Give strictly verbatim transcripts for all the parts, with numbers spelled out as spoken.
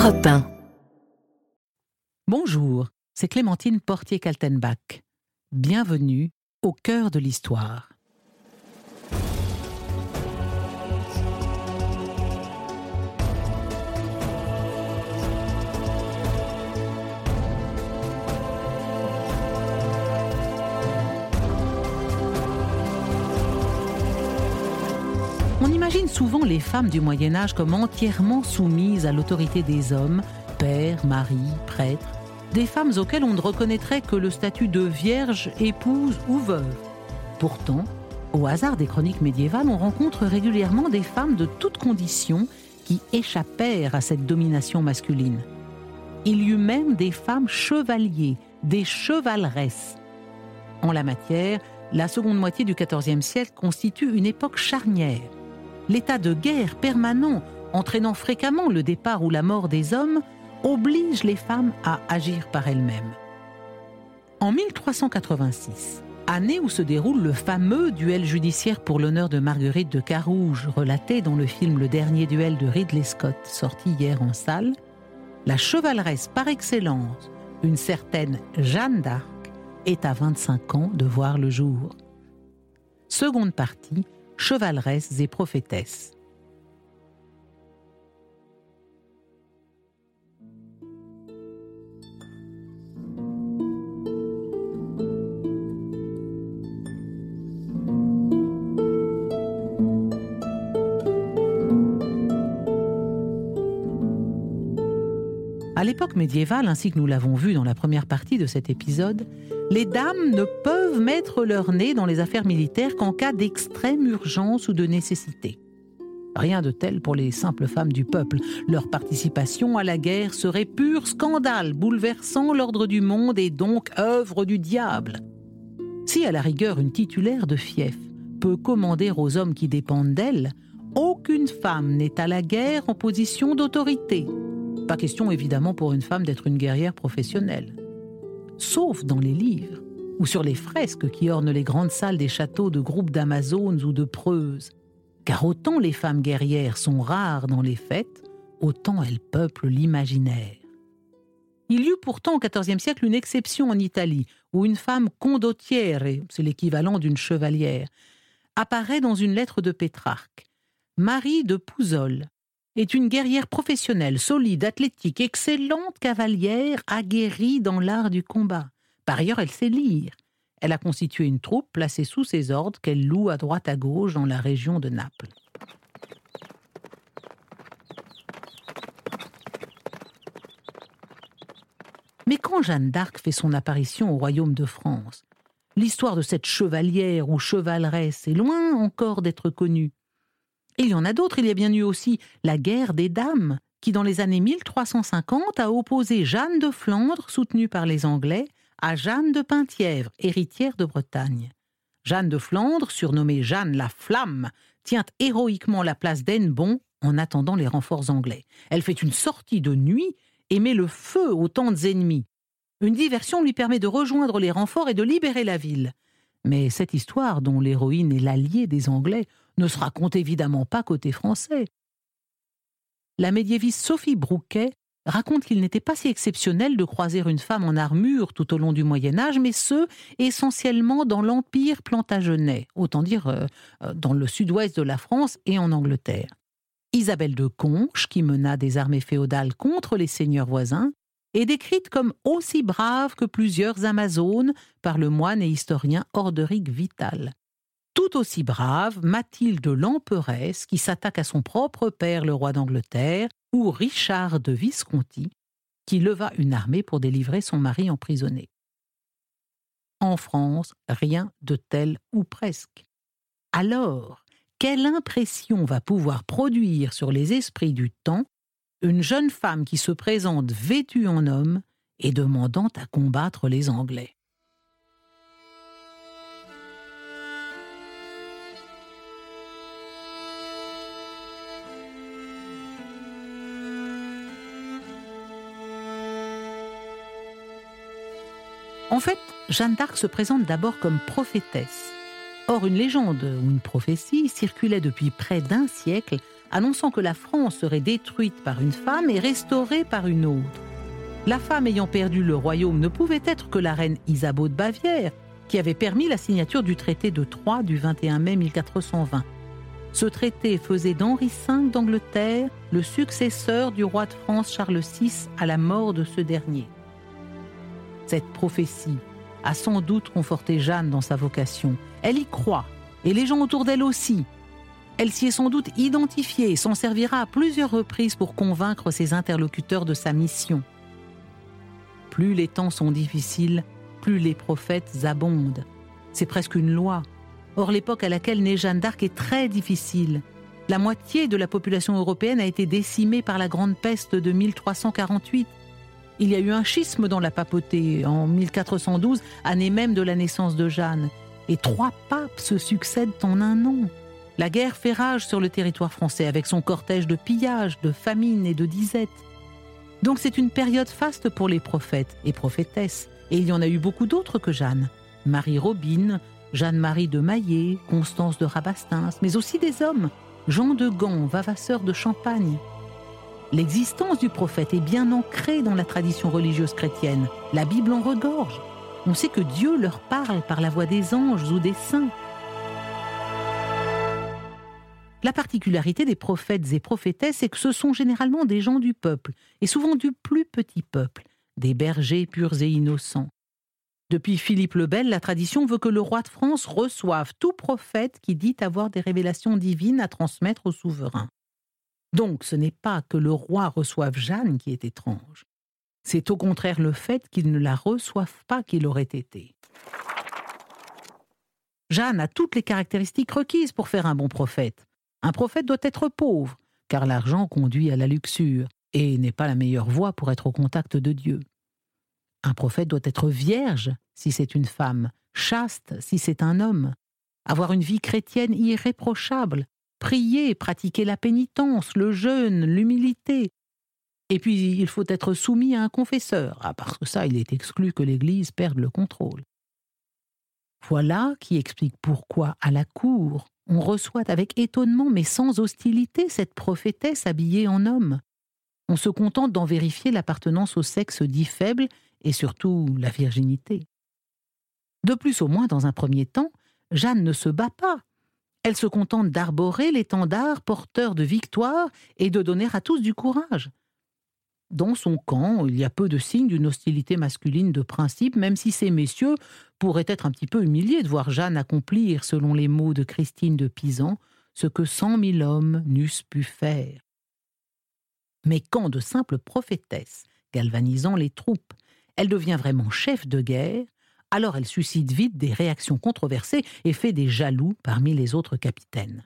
Europe un. Bonjour, c'est Clémentine Portier-Kaltenbach. Bienvenue au cœur de l'histoire. On imagine souvent les femmes du Moyen-Âge comme entièrement soumises à l'autorité des hommes, pères, maris, prêtres, des femmes auxquelles on ne reconnaîtrait que le statut de vierge, épouse ou veuve. Pourtant, au hasard des chroniques médiévales, on rencontre régulièrement des femmes de toutes conditions qui échappèrent à cette domination masculine. Il y eut même des femmes chevaliers, des chevaleresses. En la matière, la seconde moitié du quatorzième siècle constitue une époque charnière. L'état de guerre permanent, entraînant fréquemment le départ ou la mort des hommes, oblige les femmes à agir par elles-mêmes. En mille trois cent quatre-vingt-six, année où se déroule le fameux duel judiciaire pour l'honneur de Marguerite de Carouge, relaté dans le film Le Dernier Duel de Ridley Scott, sorti hier en salle, la chevaleresse par excellence, une certaine Jeanne d'Arc, est à vingt-cinq ans de voir le jour. Seconde partie, chevaleresses et prophétesses. À l'époque médiévale, ainsi que nous l'avons vu dans la première partie de cet épisode, les dames ne peuvent mettre leur nez dans les affaires militaires qu'en cas d'extrême urgence ou de nécessité. Rien de tel pour les simples femmes du peuple. Leur participation à la guerre serait pur scandale, bouleversant l'ordre du monde et donc œuvre du diable. Si à la rigueur une titulaire de fief peut commander aux hommes qui dépendent d'elle, aucune femme n'est à la guerre en position d'autorité. Pas question évidemment pour une femme d'être une guerrière professionnelle. Sauf dans les livres ou sur les fresques qui ornent les grandes salles des châteaux de groupes d'Amazones ou de Preuses. Car autant les femmes guerrières sont rares dans les fêtes, autant elles peuplent l'imaginaire. Il y eut pourtant au quatorzième siècle une exception en Italie, où une femme condottiere, c'est l'équivalent d'une chevalière, apparaît dans une lettre de Pétrarque. Marie de Pouzol est une guerrière professionnelle, solide, athlétique, excellente cavalière, aguerrie dans l'art du combat. Par ailleurs, elle sait lire. Elle a constitué une troupe placée sous ses ordres qu'elle loue à droite à gauche dans la région de Naples. Mais quand Jeanne d'Arc fait son apparition au royaume de France, l'histoire de cette chevalière ou chevaleresse est loin encore d'être connue. Il y en a d'autres, il y a bien eu aussi la guerre des dames, qui dans les années mille trois cent cinquante a opposé Jeanne de Flandre, soutenue par les Anglais, à Jeanne de Penthièvre, héritière de Bretagne. Jeanne de Flandre, surnommée Jeanne la Flamme, tient héroïquement la place d'Hennebont en attendant les renforts anglais. Elle fait une sortie de nuit et met le feu aux tentes ennemies. Une diversion lui permet de rejoindre les renforts et de libérer la ville. Mais cette histoire, dont l'héroïne est l'alliée des Anglais, ne se raconte évidemment pas côté français. La médiéviste Sophie Brouquet raconte qu'il n'était pas si exceptionnel de croiser une femme en armure tout au long du Moyen-Âge, mais ce, essentiellement dans l'Empire plantagenet, autant dire euh, dans le sud-ouest de la France et en Angleterre. Isabelle de Conches, qui mena des armées féodales contre les seigneurs voisins, est décrite comme aussi brave que plusieurs Amazones par le moine et historien Orderic Vital. Tout aussi brave, Mathilde l'Emperesse, qui s'attaque à son propre père, le roi d'Angleterre, ou Richard de Visconti, qui leva une armée pour délivrer son mari emprisonné. En France, rien de tel ou presque. Alors, quelle impression va pouvoir produire sur les esprits du temps une jeune femme qui se présente vêtue en homme et demandant à combattre les Anglais? En fait, Jeanne d'Arc se présente d'abord comme prophétesse. Or, une légende ou une prophétie circulait depuis près d'un siècle annonçant que la France serait détruite par une femme et restaurée par une autre. La femme ayant perdu le royaume ne pouvait être que la reine Isabeau de Bavière, qui avait permis la signature du traité de Troyes du vingt et un mai mille quatre cent vingt. Ce traité faisait d'Henri cinq d'Angleterre le successeur du roi de France Charles six à la mort de ce dernier. Cette prophétie a sans doute conforté Jeanne dans sa vocation. Elle y croit, et les gens autour d'elle aussi. Elle s'y est sans doute identifiée et s'en servira à plusieurs reprises pour convaincre ses interlocuteurs de sa mission. Plus les temps sont difficiles, plus les prophètes abondent. C'est presque une loi. Or, l'époque à laquelle naît Jeanne d'Arc est très difficile. La moitié de la population européenne a été décimée par la grande peste de mille trois cent quarante-huit. Il y a eu un schisme dans la papauté en mille quatre cent douze, année même de la naissance de Jeanne. Et trois papes se succèdent en un an. La guerre fait rage sur le territoire français avec son cortège de pillages, de famines et de disettes. Donc c'est une période faste pour les prophètes et prophétesses. Et il y en a eu beaucoup d'autres que Jeanne. Marie Robine, Jeanne-Marie de Maillé, Constance de Rabastens, mais aussi des hommes, Jean de Gand, Vavasseur de Champagne. L'existence du prophète est bien ancrée dans la tradition religieuse chrétienne. La Bible en regorge. On sait que Dieu leur parle par la voix des anges ou des saints. La particularité des prophètes et prophétesses, c'est que ce sont généralement des gens du peuple, et souvent du plus petit peuple, des bergers purs et innocents. Depuis Philippe le Bel, la tradition veut que le roi de France reçoive tout prophète qui dit avoir des révélations divines à transmettre au souverain. Donc, ce n'est pas que le roi reçoive Jeanne qui est étrange. C'est au contraire le fait qu'il ne la reçoive pas qu'il aurait été. Jeanne a toutes les caractéristiques requises pour faire un bon prophète. Un prophète doit être pauvre, car l'argent conduit à la luxure et n'est pas la meilleure voie pour être au contact de Dieu. Un prophète doit être vierge si c'est une femme, chaste si c'est un homme, avoir une vie chrétienne irréprochable, prier, pratiquer la pénitence, le jeûne, l'humilité. Et puis, il faut être soumis à un confesseur. Ah, parce que ça, il est exclu que l'Église perde le contrôle. Voilà qui explique pourquoi, à la cour, on reçoit avec étonnement, mais sans hostilité, cette prophétesse habillée en homme. On se contente d'en vérifier l'appartenance au sexe dit faible et surtout la virginité. De plus, au moins dans un premier temps, Jeanne ne se bat pas. Elle se contente d'arborer l'étendard porteur de victoire et de donner à tous du courage. Dans son camp, il y a peu de signes d'une hostilité masculine de principe, même si ces messieurs pourraient être un petit peu humiliés de voir Jeanne accomplir, selon les mots de Christine de Pisan, ce que cent mille hommes n'eussent pu faire. Mais quand de simples prophétesses, galvanisant les troupes, elle devient vraiment chef de guerre, alors elle suscite vite des réactions controversées et fait des jaloux parmi les autres capitaines.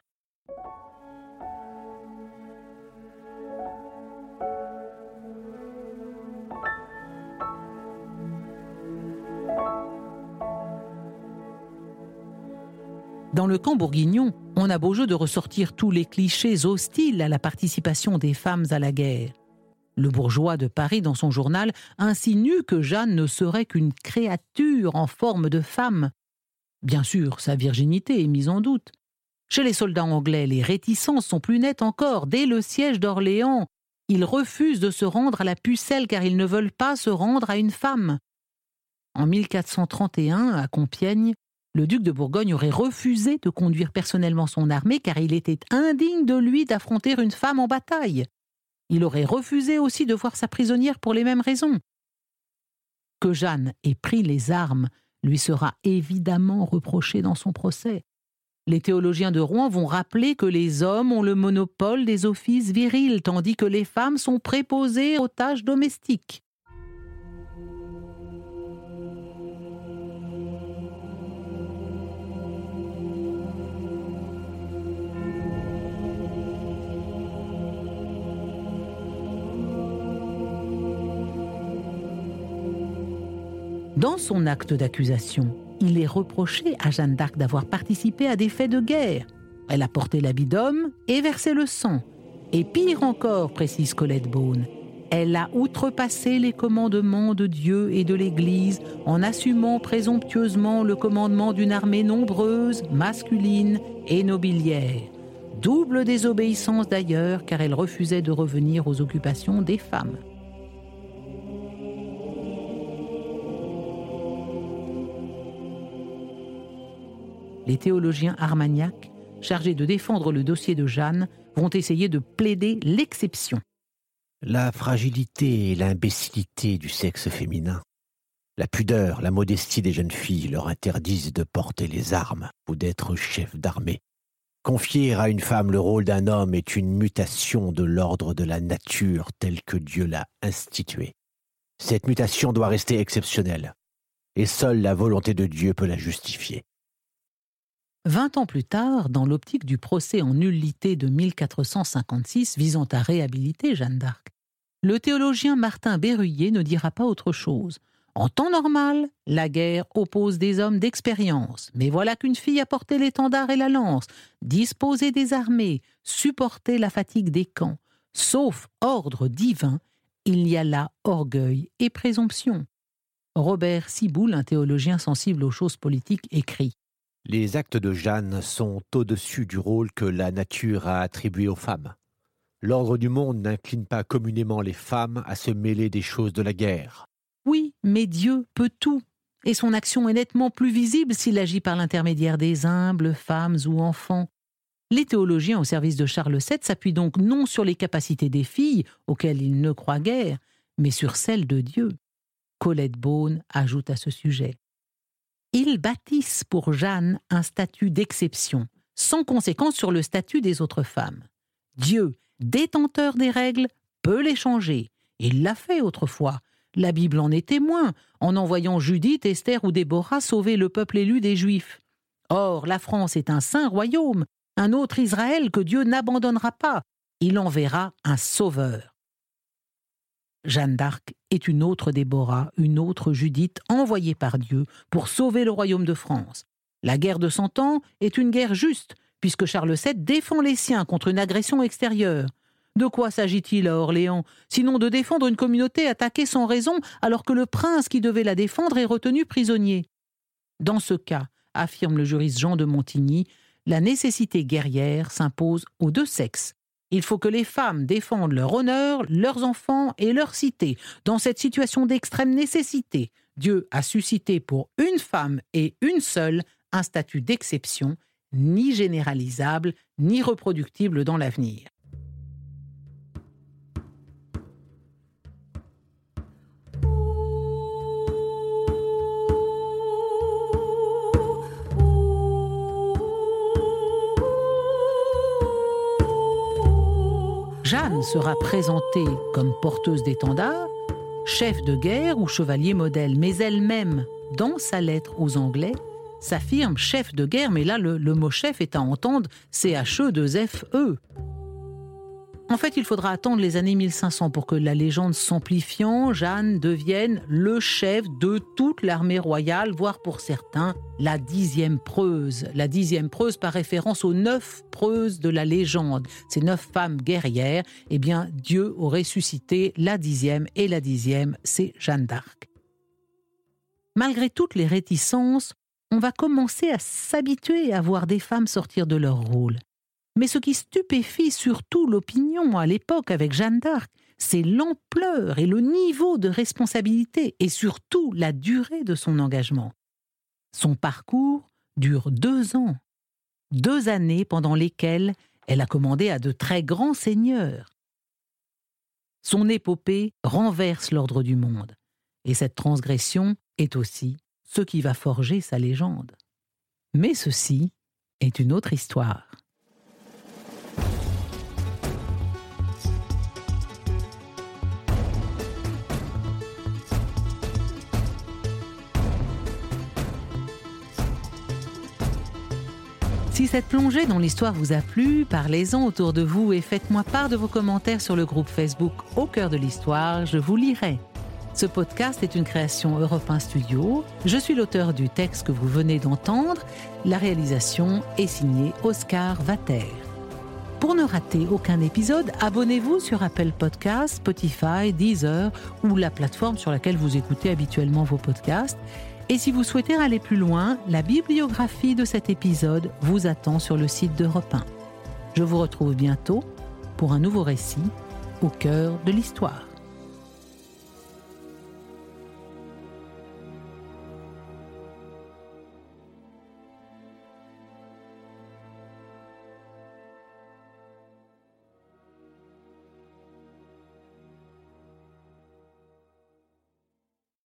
Dans le camp bourguignon, on a beau jeu de ressortir tous les clichés hostiles à la participation des femmes à la guerre. Le bourgeois de Paris, dans son journal, insinue que Jeanne ne serait qu'une créature en forme de femme. Bien sûr, sa virginité est mise en doute. Chez les soldats anglais, les réticences sont plus nettes encore. Dès le siège d'Orléans, ils refusent de se rendre à la pucelle car ils ne veulent pas se rendre à une femme. En mille quatre cent trente et un, à Compiègne, le duc de Bourgogne aurait refusé de conduire personnellement son armée car il était indigne de lui d'affronter une femme en bataille. Il aurait refusé aussi de voir sa prisonnière pour les mêmes raisons. Que Jeanne ait pris les armes lui sera évidemment reproché dans son procès. Les théologiens de Rouen vont rappeler que les hommes ont le monopole des offices virils, tandis que les femmes sont préposées aux tâches domestiques. Dans son acte d'accusation, il est reproché à Jeanne d'Arc d'avoir participé à des faits de guerre. Elle a porté l'habit d'homme et versé le sang. Et pire encore, précise Colette Beaune, elle a outrepassé les commandements de Dieu et de l'Église en assumant présomptueusement le commandement d'une armée nombreuse, masculine et nobiliaire. Double désobéissance d'ailleurs, car elle refusait de revenir aux occupations des femmes. Les théologiens armagnacs, chargés de défendre le dossier de Jeanne, vont essayer de plaider l'exception. La fragilité et l'imbécilité du sexe féminin, la pudeur, la modestie des jeunes filles leur interdisent de porter les armes ou d'être chef d'armée. Confier à une femme le rôle d'un homme est une mutation de l'ordre de la nature tel que Dieu l'a institué. Cette mutation doit rester exceptionnelle, et seule la volonté de Dieu peut la justifier. Vingt ans plus tard, dans l'optique du procès en nullité de mille quatre cent cinquante-six visant à réhabiliter Jeanne d'Arc, le théologien Martin Berruyer ne dira pas autre chose. En temps normal, la guerre oppose des hommes d'expérience, mais voilà qu'une fille a porté l'étendard et la lance, disposé des armées, supporté la fatigue des camps. Sauf ordre divin, il y a là orgueil et présomption. Robert Ciboule, un théologien sensible aux choses politiques, écrit « Les actes de Jeanne sont au-dessus du rôle que la nature a attribué aux femmes. L'ordre du monde n'incline pas communément les femmes à se mêler des choses de la guerre. Oui, mais Dieu peut tout, et son action est nettement plus visible s'il agit par l'intermédiaire des humbles, femmes ou enfants. Les théologiens au service de Charles sept s'appuient donc non sur les capacités des filles, auxquelles ils ne croient guère, mais sur celles de Dieu. » Colette Beaune ajoute à ce sujet. Ils bâtissent pour Jeanne un statut d'exception, sans conséquence sur le statut des autres femmes. Dieu, détenteur des règles, peut les changer. Il l'a fait autrefois. La Bible en est témoin, en envoyant Judith, Esther ou Déborah sauver le peuple élu des Juifs. Or, la France est un saint royaume, un autre Israël que Dieu n'abandonnera pas. Il enverra un sauveur. Jeanne d'Arc est une autre Déborah, une autre Judith envoyée par Dieu pour sauver le royaume de France. La guerre de Cent Ans est une guerre juste, puisque Charles sept défend les siens contre une agression extérieure. De quoi s'agit-il à Orléans, sinon de défendre une communauté attaquée sans raison alors que le prince qui devait la défendre est retenu prisonnier? Dans ce cas, affirme le juriste Jean de Montigny, la nécessité guerrière s'impose aux deux sexes. Il faut que les femmes défendent leur honneur, leurs enfants et leur cité. Dans cette situation d'extrême nécessité, Dieu a suscité pour une femme et une seule un statut d'exception, ni généralisable, ni reproductible dans l'avenir. Jeanne sera présentée comme porteuse d'étendard, chef de guerre ou chevalier modèle, mais elle-même, dans sa lettre aux Anglais, s'affirme chef de guerre, mais là le, le mot chef est à entendre C H E deux F E. En fait, il faudra attendre les années mille cinq cents pour que la légende s'amplifiant, Jeanne devienne le chef de toute l'armée royale, voire pour certains, la dixième Preuze. La dixième Preuze par référence aux neuf Preuses de la légende. Ces neuf femmes guerrières, eh bien, Dieu aurait suscité la dixième, et la dixième, c'est Jeanne d'Arc. Malgré toutes les réticences, on va commencer à s'habituer à voir des femmes sortir de leur rôle. Mais ce qui stupéfie surtout l'opinion à l'époque avec Jeanne d'Arc, c'est l'ampleur et le niveau de responsabilité et surtout la durée de son engagement. Son parcours dure deux ans. Deux années pendant lesquelles elle a commandé à de très grands seigneurs. Son épopée renverse l'ordre du monde. Et cette transgression est aussi ce qui va forger sa légende. Mais ceci est une autre histoire. Si cette plongée dans l'histoire vous a plu, parlez-en autour de vous et faites-moi part de vos commentaires sur le groupe Facebook Au cœur de l'histoire, je vous lirai. Ce podcast est une création Europe un Studio. Je suis l'auteur du texte que vous venez d'entendre. La réalisation est signée Oscar Vater. Pour ne rater aucun épisode, abonnez-vous sur Apple Podcasts, Spotify, Deezer ou la plateforme sur laquelle vous écoutez habituellement vos podcasts. Et si vous souhaitez aller plus loin, la bibliographie de cet épisode vous attend sur le site d'Europe un. Je vous retrouve bientôt pour un nouveau récit au cœur de l'histoire.